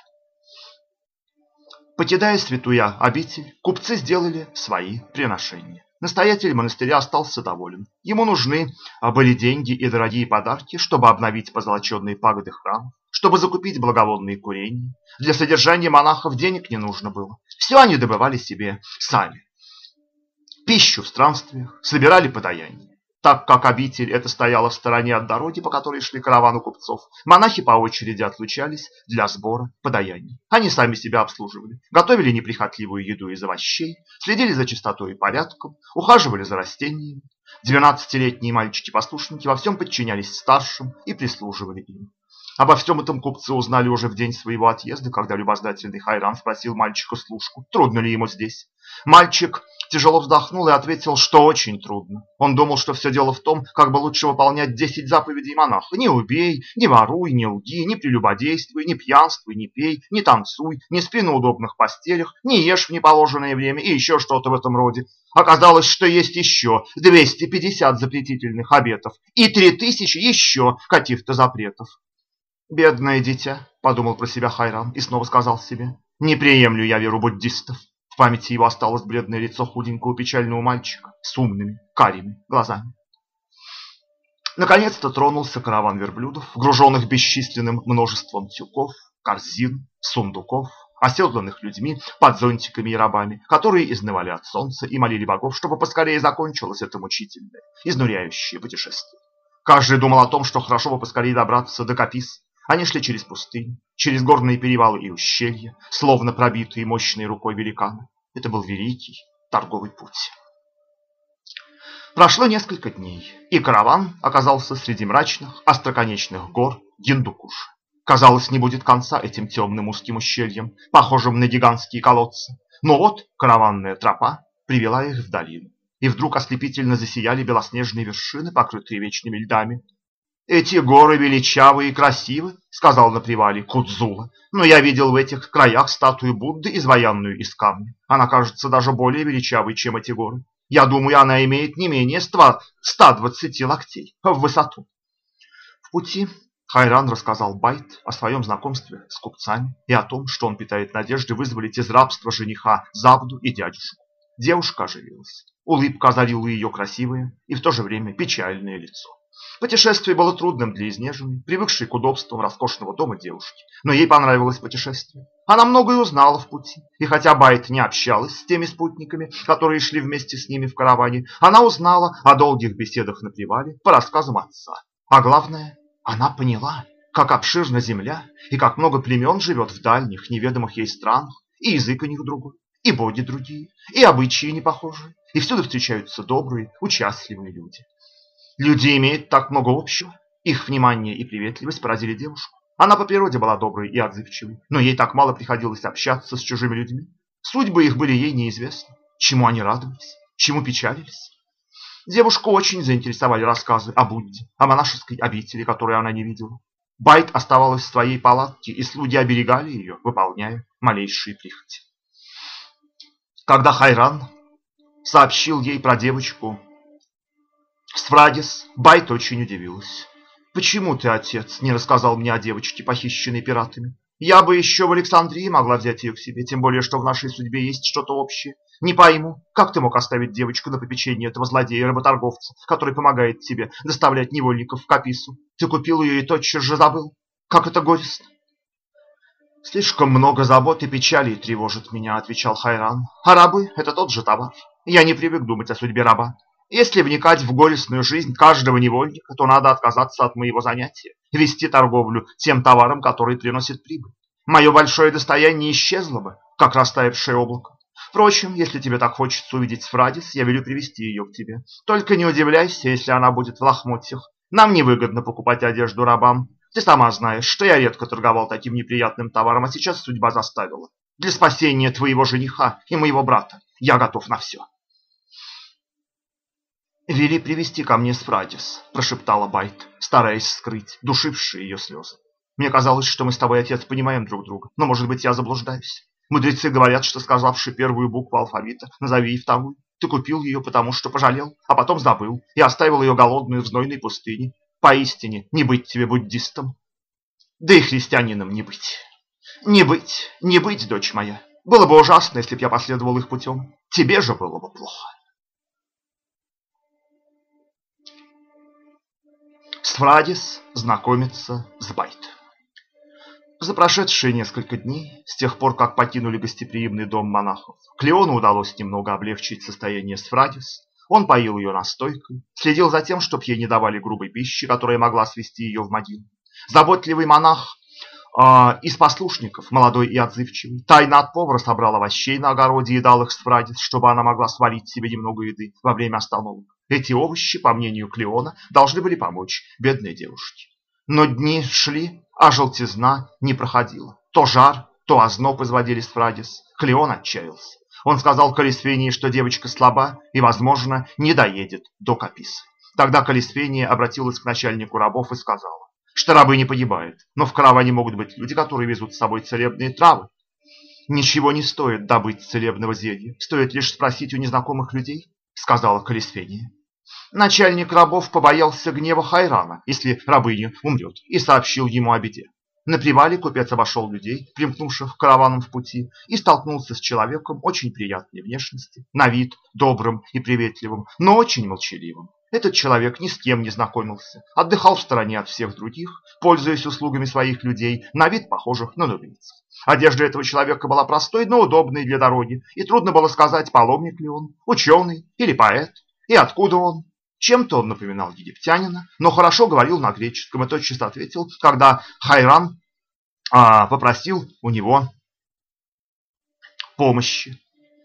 Покидая святую обитель, купцы сделали свои приношения. Настоятель монастыря остался доволен. Ему нужны были деньги и дорогие подарки, чтобы обновить позолоченные пагоды храмов, чтобы закупить благовонные курения. Для содержания монахов денег не нужно было. Все они добывали себе сами. Пищу в странствиях, собирали подаяние. Так как обитель эта стояла в стороне от дороги, по которой шли караваны купцов, монахи по очереди отлучались для сбора подаяний. Они сами себя обслуживали, готовили неприхотливую еду из овощей, следили за чистотой и порядком, ухаживали за растениями. 12-летние мальчики-послушники во всем подчинялись старшим и прислуживали им. Обо всем этом купцы узнали уже в день своего отъезда, когда любознательный Хайран спросил мальчика-служку, трудно ли ему здесь. Мальчик тяжело вздохнул и ответил, что очень трудно. Он думал, что все дело в том, как бы лучше выполнять 10 заповедей монаха. Не убей, не воруй, не лги, не прелюбодействуй, не пьянствуй, не пей, не танцуй, не спи на удобных постелях, не ешь в неположенное время и еще что-то в этом роде. Оказалось, что есть еще 250 запретительных обетов и 3000 еще каких-то запретов. «Бедное дитя», — подумал про себя Хайран и снова сказал себе, «не приемлю я веру буддистов». В памяти его осталось бледное лицо худенького печального мальчика с умными, карими глазами. Наконец-то тронулся караван верблюдов, груженных бесчисленным множеством тюков, корзин, сундуков, оседланных людьми под зонтиками и рабами, которые изнывали от солнца и молили богов, чтобы поскорее закончилось это мучительное, изнуряющее путешествие. Каждый думал о том, что хорошо бы поскорее добраться до Капис. Они шли через пустыню, через горные перевалы и ущелья, словно пробитые мощной рукой великана. Это был великий торговый путь. Прошло несколько дней, и караван оказался среди мрачных, остроконечных гор Гиндукуша. Казалось, не будет конца этим темным узким ущельям, похожим на гигантские колодцы. Но вот караванная тропа привела их в долину, и вдруг ослепительно засияли белоснежные вершины, покрытые вечными льдами. «Эти горы величавы и красивы», — сказал на привале Кудзула, «но я видел в этих краях статую Будды, изваянную из камня. Она кажется даже более величавой, чем эти горы. Я думаю, она имеет не менее 120 локтей в высоту». В пути Хайран рассказал Байт о своем знакомстве с купцами и о том, что он питает надежды вызволить из рабства жениха Забду и дядюшку. Девушка оживилась. Улыбка озарила ее красивое и в то же время печальное лицо. Путешествие было трудным для изнеженной, привыкшей к удобствам роскошного дома девушки, но ей понравилось путешествие. Она многое узнала в пути, и хотя Байт не общалась с теми спутниками, которые шли вместе с ними в караване, она узнала о долгих беседах на привале по рассказам отца. А главное, она поняла, как обширна земля и как много племен живет в дальних, неведомых ей странах, и язык у них другой, и боги другие, и обычаи непохожие, и всюду встречаются добрые, участливые люди. Люди имеют так много общего. Их внимание и приветливость поразили девушку. Она по природе была доброй и отзывчивой, но ей так мало приходилось общаться с чужими людьми. Судьбы их были ей неизвестны. Чему они радовались, чему печалились. Девушку очень заинтересовали рассказы о Будде, о монашеской обители, которую она не видела. Байт оставалась в своей палатке, и слуги оберегали ее, выполняя малейшие прихоти. Когда Хайран сообщил ей про девочку Сфрадис, Байт очень удивилась. «Почему ты, отец, не рассказал мне о девочке, похищенной пиратами? Я бы еще в Александрии могла взять ее к себе, тем более, что в нашей судьбе есть что-то общее. Не пойму, как ты мог оставить девочку на попечение этого злодея-работорговца, который помогает тебе доставлять невольников в Капису? Ты купил ее и тотчас же забыл. Как это горестно!» «Слишком много забот и печалей тревожит меня», — отвечал Хайран. «А рабы — это тот же товар. Я не привык думать о судьбе раба. Если вникать в горестную жизнь каждого невольника, то надо отказаться от моего занятия, вести торговлю тем товаром, который приносит прибыль. Мое большое достояние исчезло бы, как растаявшее облако. Впрочем, если тебе так хочется увидеть Сфрадис, я велю привести ее к тебе. Только не удивляйся, если она будет в лохмотьях. Нам невыгодно покупать одежду рабам. Ты сама знаешь, что я редко торговал таким неприятным товаром, а сейчас судьба заставила. Для спасения твоего жениха и моего брата я готов на все». «Вели привести ко мне Сфрадис», – прошептала Байт, стараясь скрыть душившие ее слезы. «Мне казалось, что мы с тобой, отец, понимаем друг друга, но, может быть, я заблуждаюсь. Мудрецы говорят, что, сказавши первую букву алфавита, назови и вторую. Ты купил ее, потому что пожалел, а потом забыл и оставил ее голодную в знойной пустыне. Поистине, не быть тебе буддистом, да и христианином не быть. Не быть, дочь моя. Было бы ужасно, если б я последовал их путем. Тебе же было бы плохо». Сфрадис знакомится с Байт. За прошедшие несколько дней, с тех пор, как покинули гостеприимный дом монахов, Клеону удалось немного облегчить состояние Сфрадис. Он поил ее настойкой, следил за тем, чтоб ей не давали грубой пищи, которая могла свести ее в могилу. Заботливый монах из послушников, молодой и отзывчивый, тайно от повара собрал овощей на огороде и дал их Сфрадис, чтобы она могла сварить себе немного еды во время остановок. Эти овощи, по мнению Клеона, должны были помочь бедной девушке. Но дни шли, а желтизна не проходила. То жар, то озноб изводили Сфрадис. Клеон отчаялся. Он сказал Калисфении, что девочка слаба и, возможно, не доедет до Каписы. Тогда Калисфения обратилась к начальнику рабов и сказала, что рабы не погибают, но в караване могут быть люди, которые везут с собой целебные травы. Ничего не стоит добыть целебного зелья, стоит лишь спросить у незнакомых людей, сказала Калисфения. Начальник рабов побоялся гнева Хайрана, если рабыня умрет, и сообщил ему о беде. На привале купец обошел людей, примкнувших к караванам в пути, и столкнулся с человеком очень приятной внешности, на вид добрым и приветливым, но очень молчаливым. Этот человек ни с кем не знакомился, отдыхал в стороне от всех других, пользуясь услугами своих людей, на вид похожих на нубийцев. Одежда этого человека была простой, но удобной для дороги, и трудно было сказать, паломник ли он, ученый или поэт, и откуда он. Чем-то он напоминал египтянина, но хорошо говорил на греческом и тотчас ответил, когда Хайран попросил у него помощи.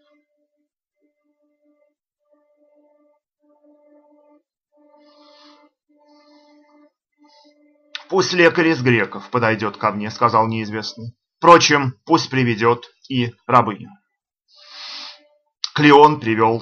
«Пусть лекарь из греков подойдет ко мне», — сказал неизвестный. «Впрочем, пусть приведет и рабыню». Клеон привел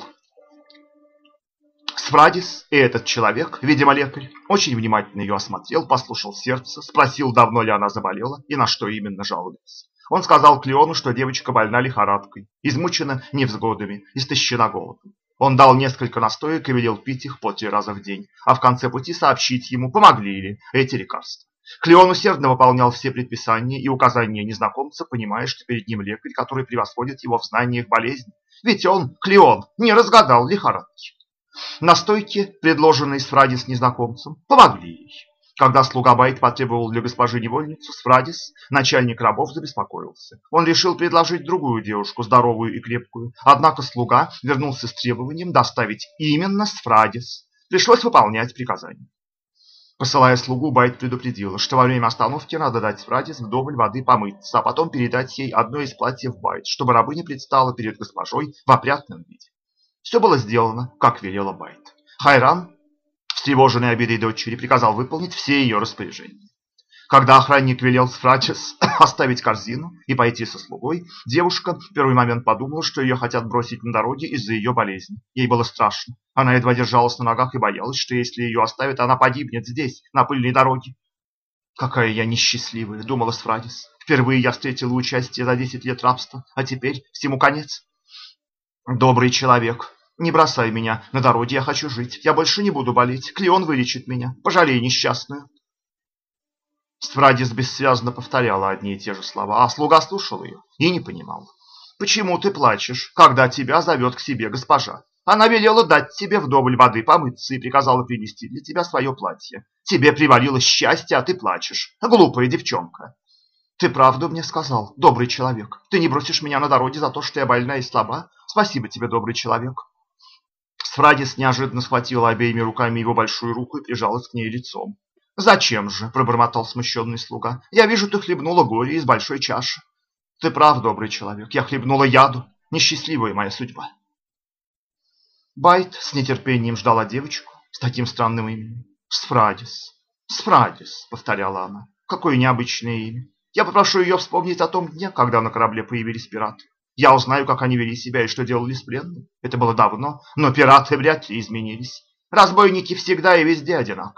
Сфрадис, и этот человек, видимо лекарь, очень внимательно ее осмотрел, послушал сердце, спросил, давно ли она заболела и на что именно жалуется. Он сказал Клеону, что девочка больна лихорадкой, измучена невзгодами, истощена голодом. Он дал несколько настоек и велел пить их по 3 раза в день, а в конце пути сообщить ему, помогли ли эти лекарства. Клеон усердно выполнял все предписания и указания незнакомца, понимая, что перед ним лекарь, который превосходит его в знаниях болезни. Ведь он, Клеон, не разгадал лихорадки. Настойки, предложенные Сфрадис незнакомцем, помогли ей. Когда слуга Байт потребовал для госпожи невольницу Сфрадис, начальник рабов забеспокоился. Он решил предложить другую девушку, здоровую и крепкую. Однако слуга вернулся с требованием доставить именно Сфрадис. Пришлось выполнять приказание. Посылая слугу, Байт предупредила, что во время остановки надо дать Сфрадис вдоволь воды помыться, а потом передать ей одно из платьев Байт, чтобы рабыня предстала перед госпожой в опрятном виде. Все было сделано, как велела Байт. Хайран, встревоженный обидой дочери, приказал выполнить все ее распоряжения. Когда охранник велел Сфрадис оставить корзину и пойти со слугой, девушка в первый момент подумала, что ее хотят бросить на дороге из-за ее болезни. Ей было страшно. Она едва держалась на ногах и боялась, что если ее оставят, она погибнет здесь, на пыльной дороге. «Какая я несчастливая», — думала Сфрадис. «Впервые я встретила участие за 10 лет рабства, а теперь всему конец». «Добрый человек, не бросай меня на дороге, я хочу жить. Я больше не буду болеть. Клеон вылечит меня. Пожалей несчастную». Сфрадис бессвязно повторяла одни и те же слова, а слуга слушал ее и не понимал. «Почему ты плачешь, когда тебя зовет к себе госпожа? Она велела дать тебе вдоволь воды помыться и приказала принести для тебя свое платье. Тебе привалило счастье, а ты плачешь. Глупая девчонка». «Ты правду мне сказал, добрый человек. Ты не бросишь меня на дороге за то, что я больна и слаба? Спасибо тебе, добрый человек». Сфрадис неожиданно схватила обеими руками его большую руку и прижалась к ней лицом. «Зачем же?» – пробормотал смущенный слуга. «Я вижу, ты хлебнула горе из большой чаши». «Ты прав, добрый человек. Я хлебнула яду. Несчастливая моя судьба». Байт с нетерпением ждала девочку с таким странным именем. «Сфрадис. Сфрадис», – повторяла она. «Какое необычное имя. Я попрошу ее вспомнить о том дне, когда на корабле появились пираты. Я узнаю, как они вели себя и что делали с пленными. Это было давно, но пираты вряд ли изменились. Разбойники всегда и везде одинаковы».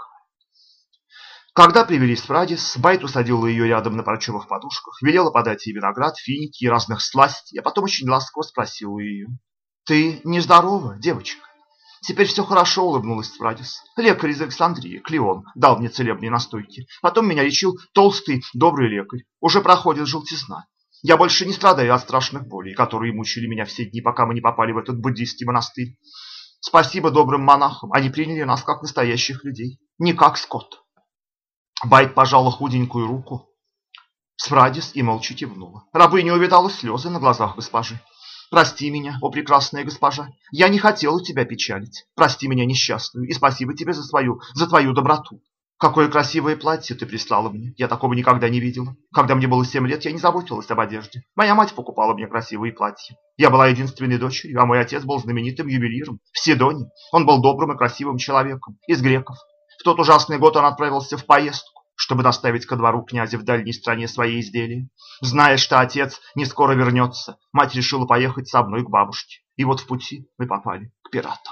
Когда привели Сфрадис, Байт усадила ее рядом на парчевых подушках, велела подать ей виноград, финики и разных сластей, а потом очень ласково спросила ее: «Ты нездорова, девочка?» «Теперь все хорошо», — улыбнулась Сфрадис. «Лекарь из Александрии, Клеон, дал мне целебные настойки. Потом меня лечил толстый, добрый лекарь. Уже проходит желтизна. Я больше не страдаю от страшных болей, которые мучили меня все дни, пока мы не попали в этот буддийский монастырь. Спасибо добрым монахам, они приняли нас как настоящих людей, не как скот». Байт пожала худенькую руку Сфрадис и молча кивнула. Рабыня увидала слезы на глазах госпожи. Прости меня, о прекрасная госпожа, я не хотела тебя печалить. Прости меня несчастную, и спасибо тебе за твою доброту. Какое красивое платье ты прислала мне. Я такого никогда не видела. Когда мне было 7 лет, я не заботилась об одежде. Моя мать покупала мне красивые платья. Я была единственной дочерью, а мой отец был знаменитым ювелиром в Сидоне. Он был добрым и красивым человеком, из греков. В тот ужасный год он отправился в поездку, чтобы доставить ко двору князя в дальней стране свои изделия. Зная, что отец не скоро вернется, мать решила поехать со мной к бабушке. И вот в пути мы попали к пиратам.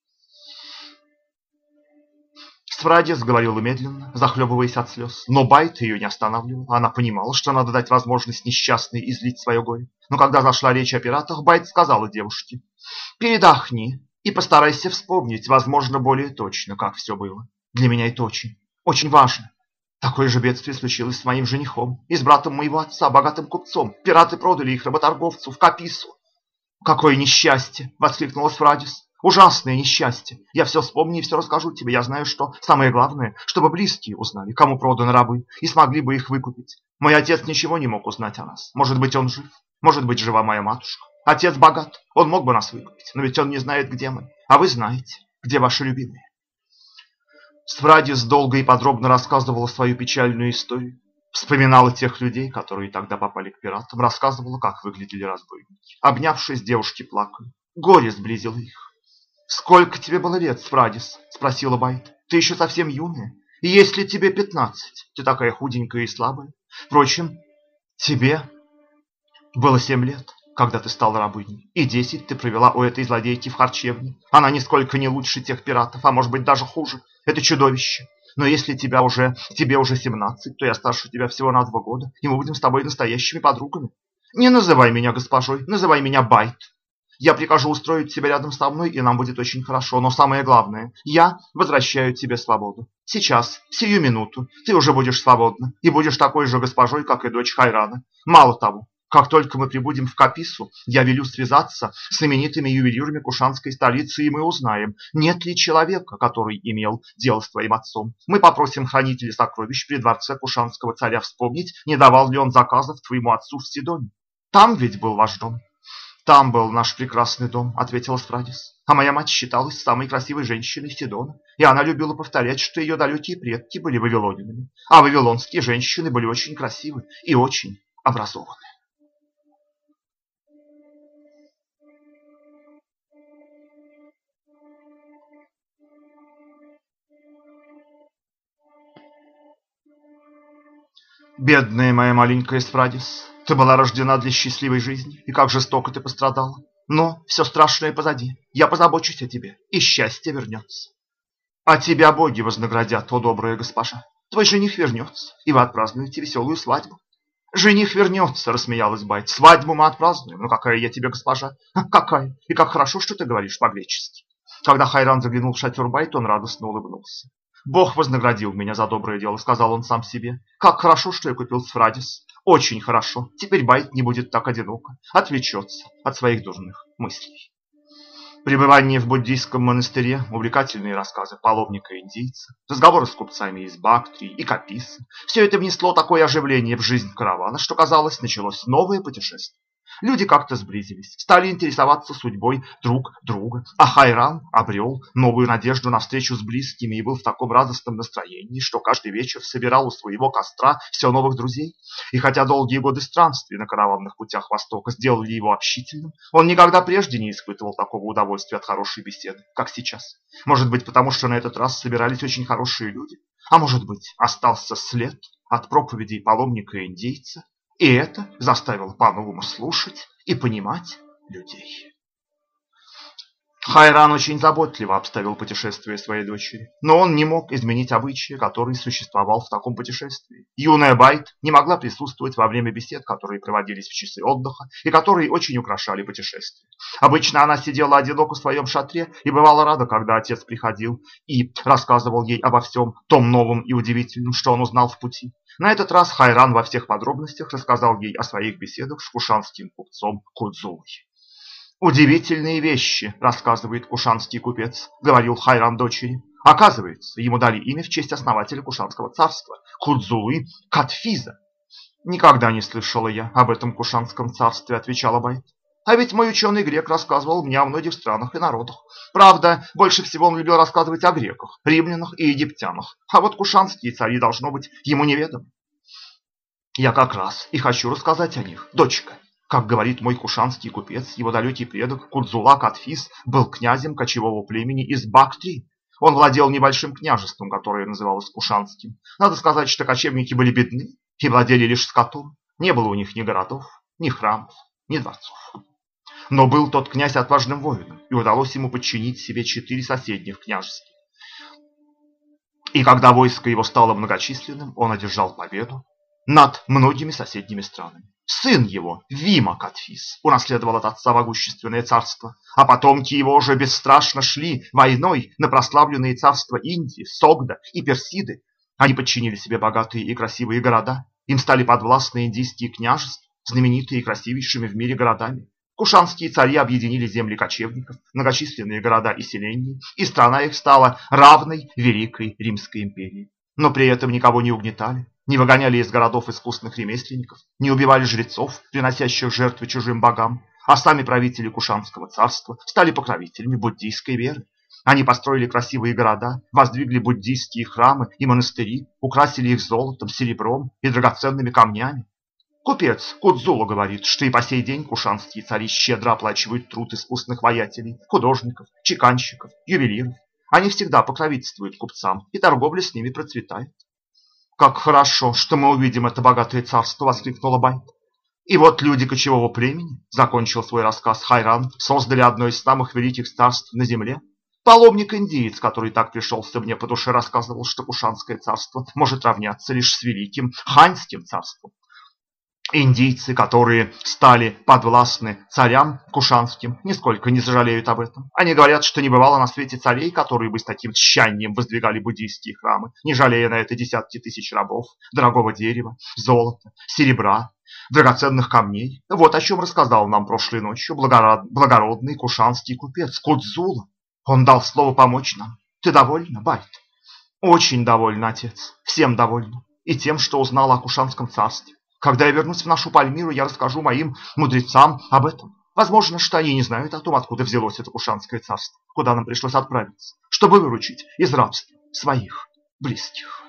Сфрадис говорила медленно, захлебываясь от слез, но Байт ее не останавливал. Она понимала, что надо дать возможность несчастной излить свое горе. Но когда зашла речь о пиратах, Байт сказала девушке: «Передохни и постарайся вспомнить, возможно, более точно, как все было. Для меня это очень, очень важно. Такое же бедствие случилось с моим женихом и с братом моего отца, богатым купцом. Пираты продали их работорговцу в Капису». «Какое несчастье!» — воскликнула Сфрадис. «Ужасное несчастье! Я все вспомню и все расскажу тебе. Я знаю, что самое главное, чтобы близкие узнали, кому проданы рабы, и смогли бы их выкупить. Мой отец ничего не мог узнать о нас. Может быть, он жив, может быть, жива моя матушка. Отец богат, он мог бы нас выкупить, но ведь он не знает, где мы. А вы знаете, где ваши любимые». Сфрадис долго и подробно рассказывала свою печальную историю. Вспоминала тех людей, которые тогда попали к пиратам, рассказывала, как выглядели разбойники. Обнявшись, девушки плакали. Горе сблизило их. «Сколько тебе было лет, Сфрадис?» – спросила Байт. «Ты еще совсем юная. И если тебе 15, ты такая худенькая и слабая. Впрочем, тебе было 7 лет, когда ты стала рабыней, и 10 ты провела у этой злодейки в харчевне. Она нисколько не лучше тех пиратов, а может быть даже хуже. Это чудовище. Но если тебе уже 17, то я старше тебя всего на 2 года, и мы будем с тобой настоящими подругами. Не называй меня госпожой, называй меня Байт. Я прикажу устроить тебя рядом со мной, и нам будет очень хорошо. Но самое главное, я возвращаю тебе свободу. Сейчас, сию минуту, ты уже будешь свободна и будешь такой же госпожой, как и дочь Хайрана. Мало того, как только мы прибудем в Капису, я велю связаться с именитыми ювелирами Кушанской столицы, и мы узнаем, нет ли человека, который имел дело с твоим отцом. Мы попросим хранителя сокровищ при дворце Кушанского царя вспомнить, не давал ли он заказов твоему отцу в Сидоне. Там ведь был ваш дом». «Там был наш прекрасный дом», — ответила Сфрадис. «А моя мать считалась самой красивой женщиной Сидона, и она любила повторять, что ее далекие предки были вавилонянами, а вавилонские женщины были очень красивы и очень образованы». «Бедная моя маленькая Сфрадис, ты была рождена для счастливой жизни, и как жестоко ты пострадала. Но все страшное позади. Я позабочусь о тебе, и счастье вернется. А тебя боги вознаградят, о добрая госпожа. Твой жених вернется, и вы отпразднуете веселую свадьбу». «Жених вернется», — рассмеялась Байт. «Свадьбу мы отпразднуем. Но какая я тебе госпожа? Какая? И как хорошо, что ты говоришь по-гречески». Когда Хайран заглянул в шатер Байт, он радостно улыбнулся. «Бог вознаградил меня за доброе дело», — сказал он сам себе. «Как хорошо, что я купил Сфрадис. Очень хорошо. Теперь Байт не будет так одиноко. Отвлечется от своих дурных мыслей». Пребывание в буддийском монастыре, увлекательные рассказы паломника-индийца, разговоры с купцами из Бактрии и Каписы – все это внесло такое оживление в жизнь каравана, что, казалось, началось новое путешествие. Люди как-то сблизились, стали интересоваться судьбой друг друга, а Хайран обрел новую надежду на встречу с близкими и был в таком радостном настроении, что каждый вечер собирал у своего костра все новых друзей. И хотя долгие годы странствий на караванных путях Востока сделали его общительным, он никогда прежде не испытывал такого удовольствия от хорошей беседы, как сейчас. Может быть, потому что на этот раз собирались очень хорошие люди, а может быть, остался след от проповедей паломника-индейца, и это заставило по-новому слушать и понимать людей. Хайран очень заботливо обставил путешествие своей дочери, но он не мог изменить обычая, который существовал в таком путешествии. Юная Байт не могла присутствовать во время бесед, которые проводились в часы отдыха и которые очень украшали путешествие. Обычно она сидела одиноко в своем шатре и бывала рада, когда отец приходил и рассказывал ей обо всем том новом и удивительном, что он узнал в пути. На этот раз Хайран во всех подробностях рассказал ей о своих беседах с кушанским купцом Кудзулой. «Удивительные вещи, — рассказывает кушанский купец, — говорил Хайран дочери. Оказывается, ему дали имя в честь основателя Кушанского царства, Кудзулы Катфиза». «Никогда не слышала я об этом Кушанском царстве, — отвечала Байт. А ведь мой ученый грек рассказывал мне о многих странах и народах. Правда, больше всего он любил рассказывать о греках, римлянах и египтянах. А вот кушанские цари, должно быть, ему неведомы. Я как раз и хочу рассказать о них, дочка. Как говорит мой кушанский купец, его далекий предок Кудзулак Атфис был князем кочевого племени из Бактрии. Он владел небольшим княжеством, которое называлось Кушанским. Надо сказать, что кочевники были бедны и владели лишь скотом. Не было у них ни городов, ни храмов, ни дворцов. Но был тот князь отважным воином, и удалось ему подчинить себе 4 соседних княжества. И когда войско его стало многочисленным, он одержал победу над многими соседними странами. Сын его, Вима Катфис, унаследовал от отца могущественное царство, а потомки его уже бесстрашно шли войной на прославленные царства Индии, Согда и Персиды. Они подчинили себе богатые и красивые города, им стали подвластны индийские княжества, знаменитые и красивейшими в мире городами. Кушанские цари объединили земли кочевников, многочисленные города и селения, и страна их стала равной Великой Римской империи. Но при этом никого не угнетали, не выгоняли из городов искусных ремесленников, не убивали жрецов, приносящих жертвы чужим богам, а сами правители Кушанского царства стали покровителями буддийской веры. Они построили красивые города, воздвигли буддийские храмы и монастыри, украсили их золотом, серебром и драгоценными камнями. Купец Кудзула говорит, что и по сей день кушанские цари щедро оплачивают труд искусных воятелей, художников, чеканщиков, ювелиров. Они всегда покровительствуют купцам, и торговля с ними процветает. «Как хорошо, что мы увидим это богатое царство!» — воскликнула Байт. И вот люди кочевого племени, закончил свой рассказ Хайран, создали одно из самых великих царств на земле. Паломник-индиец, который так пришелся мне по душе, рассказывал, что Кушанское царство может равняться лишь с великим Ханьским царством. Индийцы, которые стали подвластны царям кушанским, нисколько не сожалеют об этом. Они говорят, что не бывало на свете царей, которые бы с таким тщанием воздвигали буддийские храмы, не жалея на это десятки тысяч рабов, дорогого дерева, золота, серебра, драгоценных камней. Вот о чем рассказал нам прошлой ночью благородный кушанский купец Кудзула. Он дал слово помочь нам. Ты довольна, Байт? Очень довольна, отец. Всем довольна. И тем, что узнала о Кушанском царстве. Когда я вернусь в нашу Пальмиру, я расскажу моим мудрецам об этом. Возможно, что они не знают о том, откуда взялось это Кушанское царство, куда нам пришлось отправиться, чтобы выручить из рабства своих близких.